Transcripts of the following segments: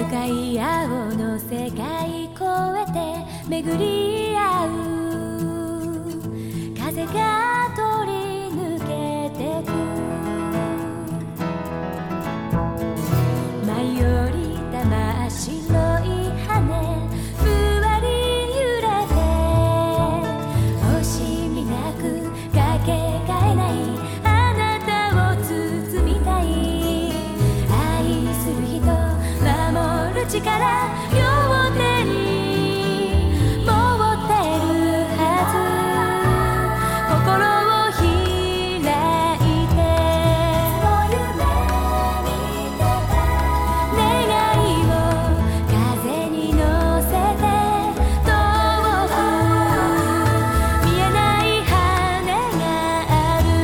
向かい合おうの世界越えて巡り合う風が通り抜けてく舞い降りた真っ白い羽ふわり揺れて惜しみなくかけがえないあなたを包みたい愛する人守る力両手に持ってるはず心を開いて願いを風に乗せて遠く見えない羽がある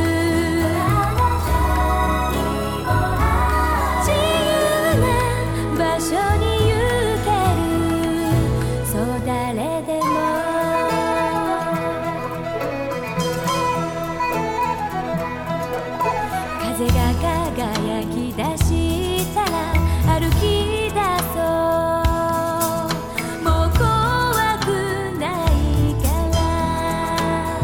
自由な場所に誰でも風が輝き出したら歩き出そうもう怖くないから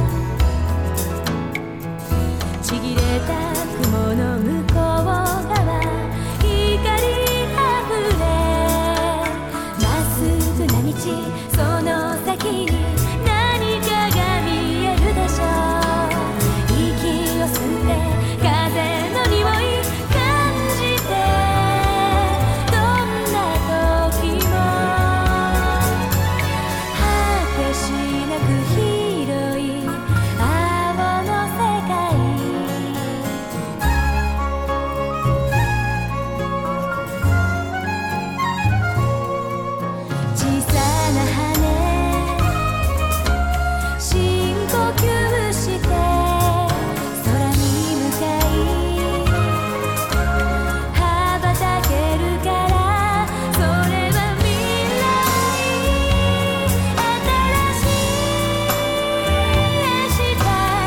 ちぎれた雲の向こう側光あふれまっすぐな道その先に何かが見えるでしょう息を吸って風の匂い感じてどんな時も果てしなく広い青の世界小さな羽深呼吸して空に向かい羽ばたけるからそれは未来新しい明日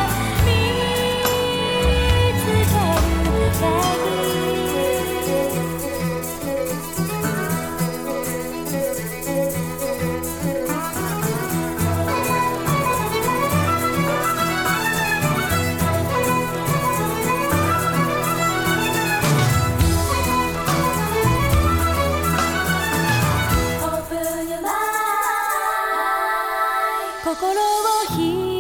見つける鍵心を開